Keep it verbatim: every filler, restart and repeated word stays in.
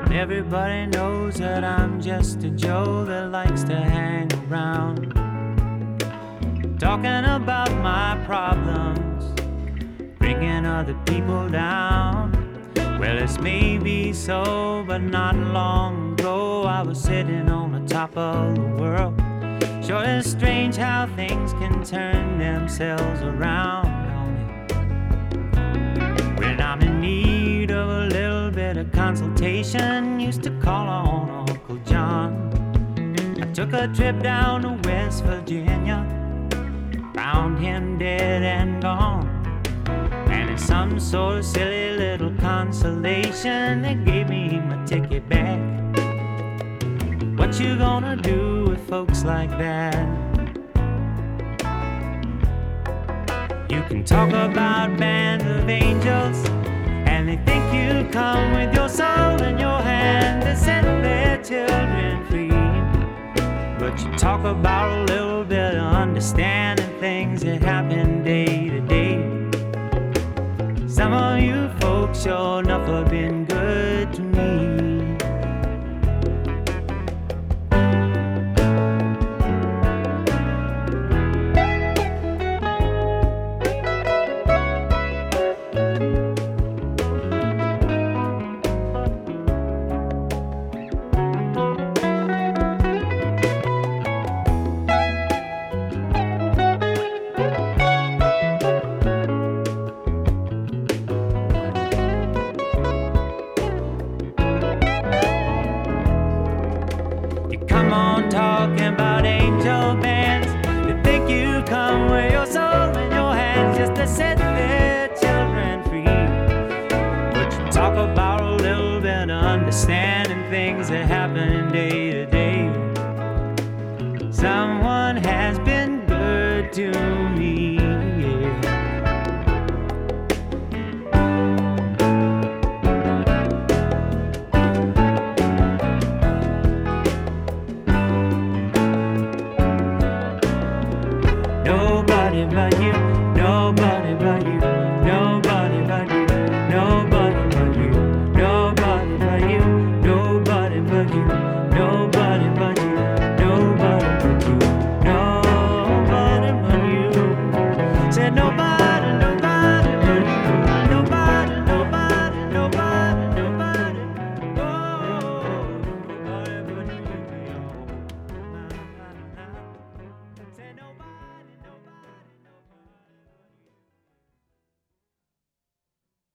Everybody knows that I'm just a Joe that likes to hang around, talking about my problems, bringing other people down. Well, it's maybe so, but not long ago I was sitting on the top of the world. Sure, it's strange how things can turn themselves around on me. When I'm in need of a little bit of consultation, used to call on Uncle John. I took a trip down to West Virginia, found him dead and gone. And in some sort of silly little consolation, they gave me my ticket back. What you gonna do with folks like that? You can talk about bands of angels, and they think you come with your soul in your hand to set their children free. But you talk about a little bit of understanding things that happen day to day. Some of you folks sure enough have been good to me. Come on, talking about angel bands. They think you come with your soul in your hands just to set their children free. But you talk about a little bit of understanding things that happen day to day. Someone has been good to